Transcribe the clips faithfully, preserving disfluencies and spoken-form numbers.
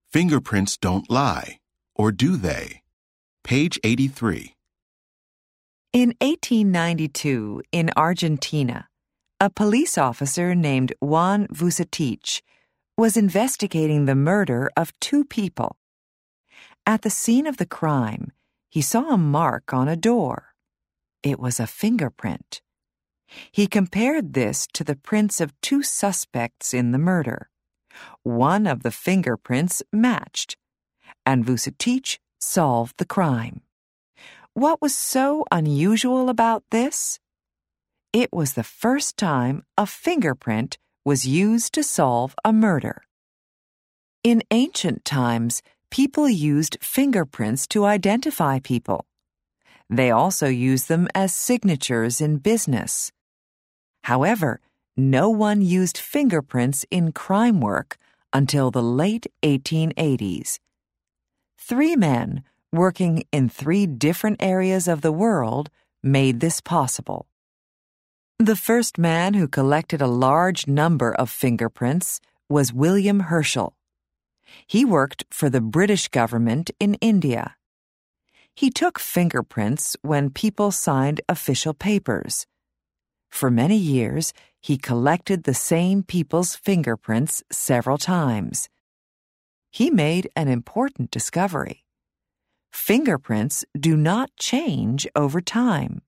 Fingerprints don't lie, or do they? Page eighty-three. In eighteen ninety-two, in Argentina, a police officer named Juan Vucetich was investigating the murder of two people. At the scene of the crime, he saw a mark on a door. It was a fingerprint. He compared this to the prints of two suspects in the murder. One of the fingerprints matched, and Vucetich solved the crime. What was so unusual about this? It was the first time a fingerprint was used to solve a murder. In ancient times, people used fingerprints to identify people. They also used them as signatures in business. However, no one used fingerprints in crime work until the late eighteen eighties. Three men working in three different areas of the world made this possible. The first man who collected a large number of fingerprints was William Herschel. He worked for the British government in India. He took fingerprints when people signed official papers. For many years, he collected the same people's fingerprints several times. He made an important discovery. Fingerprints do not change over time.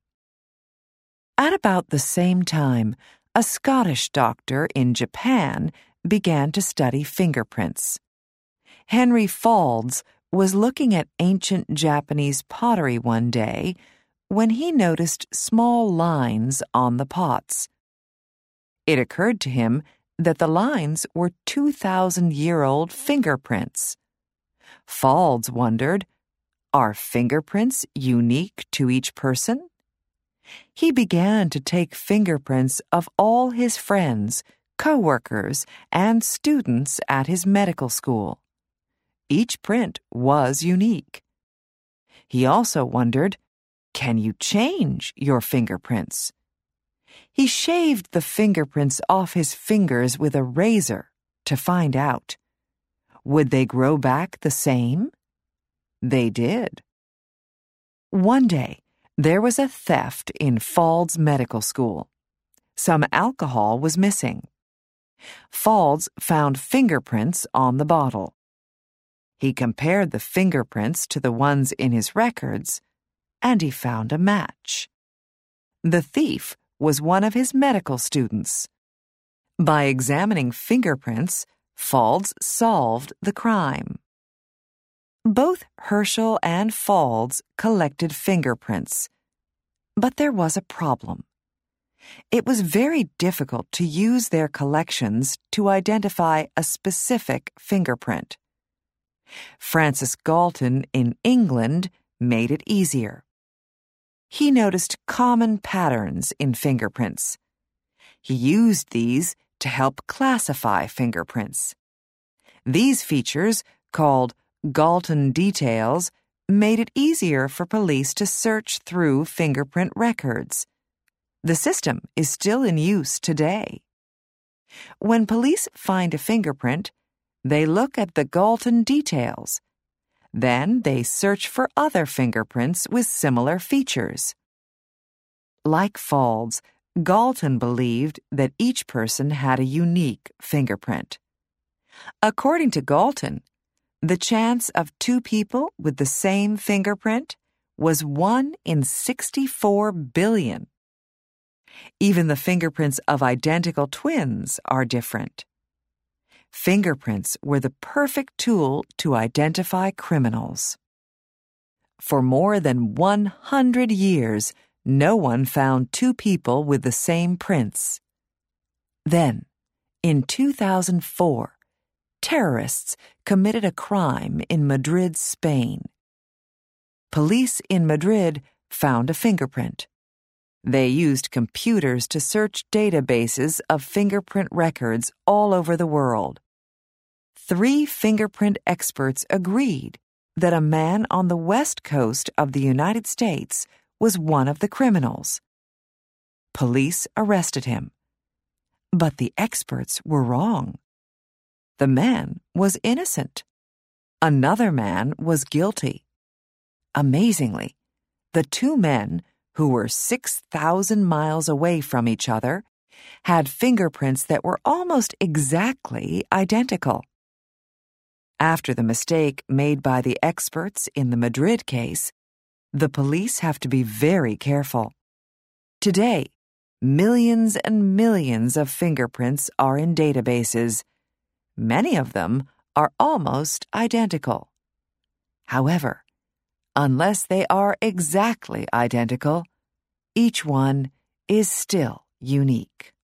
At about the same time, a Scottish doctor in Japan began to study fingerprints. Henry Faulds was looking at ancient Japanese pottery one day when he noticed small lines on the pots. It occurred to him that the lines were two thousand year old fingerprints. Faulds wondered, are fingerprints unique to each person? He began to take fingerprints of all his friends, co-workers, and students at his medical school. Each print was unique. He also wondered, can you change your fingerprints? He shaved the fingerprints off his fingers with a razor to find out. Would they grow back the same? They did. One day, there was a theft in Faulds Medical School. Some alcohol was missing. Faulds found fingerprints on the bottle. He compared the fingerprints to the ones in his records, and he found a match. The thief was one of his medical students. By examining fingerprints, Faulds solved the crime. Both Herschel and Faulds collected fingerprints, but there was a problem. It was very difficult to use their collections to identify a specific fingerprint. Francis Galton in England made it easier. He noticed common patterns in fingerprints. He used these to help classify fingerprints. These features, called Galton details, made it easier for police to search through fingerprint records. The system is still in use today. When police find a fingerprint, they look at the Galton details. Then they search for other fingerprints with similar features. Like Faulds, Galton believed that each person had a unique fingerprint. According to Galton, the chance of two people with the same fingerprint was one in sixty-four billion. Even the fingerprints of identical twins are different. Fingerprints were the perfect tool to identify criminals. For more than one hundred years, no one found two people with the same prints. Then, in two thousand four, terrorists committed a crime in Madrid, Spain. Police in Madrid found a fingerprint. They used computers to search databases of fingerprint records all over the world. Three fingerprint experts agreed that a man on the west coast of the United States was one of the criminals. Police arrested him. But the experts were wrong. The man was innocent. Another man was guilty. Amazingly, the two men, who were six thousand miles away from each other, had fingerprints that were almost exactly identical. After the mistake made by the experts in the Madrid case, the police have to be very careful. Today, millions and millions of fingerprints are in databases. Many of them are almost identical. However, unless they are exactly identical, each one is still unique.